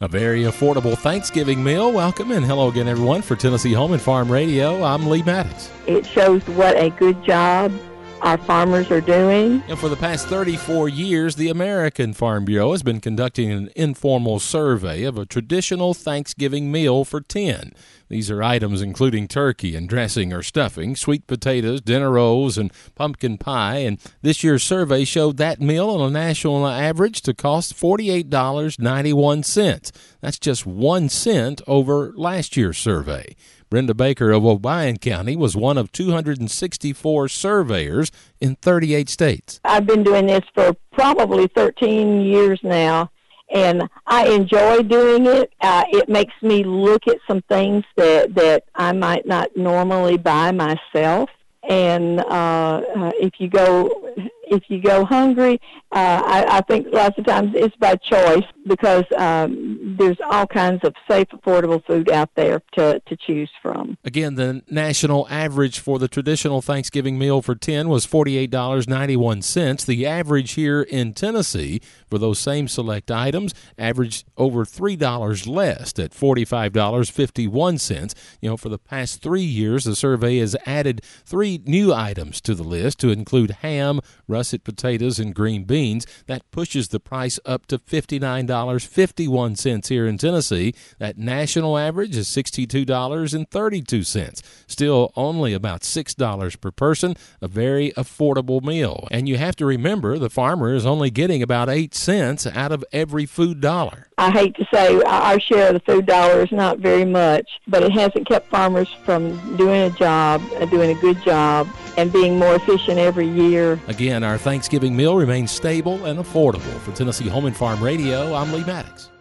A very affordable Thanksgiving meal. Welcome and hello again, everyone, for Tennessee Home and Farm Radio. I'm Lee Maddox. It shows what a good job our farmers are doing. And for the past 34 years, the American Farm Bureau has been conducting an informal survey of a traditional Thanksgiving meal for 10. These are items including turkey and dressing or stuffing, sweet potatoes, dinner rolls, and pumpkin pie. And this year's survey showed that meal on a national average to cost $48.91. That's just 1 cent over last year's survey. Brenda Baker of Obion County was one of 264 surveyors in 38 states. I've been doing this for probably 13 years now, and I enjoy doing it. It makes me look at some things that I might not normally buy myself. And if you go hungry, I think lots of times it's by choice because there's all kinds of safe, affordable food out there to choose from. Again, the national average for the traditional Thanksgiving meal for 10 was $48.91. The average here in Tennessee for those same select items averaged over $3 less at $45.51. For the past 3 years, the survey has added 3 new items to the list to include ham, russet potatoes, and green beans. That pushes the price up to $59.51 here in Tennessee. That national average is $62.32. Still only about $6 per person, a very affordable meal. And you have to remember the farmer is only getting about 8 cents out of every food dollar. I hate to say our share of the food dollar is not very much, but it hasn't kept farmers from doing a good job, and being more efficient every year. Again, our Thanksgiving meal remains stable and affordable. For Tennessee Home and Farm Radio, I'm Lee Maddox.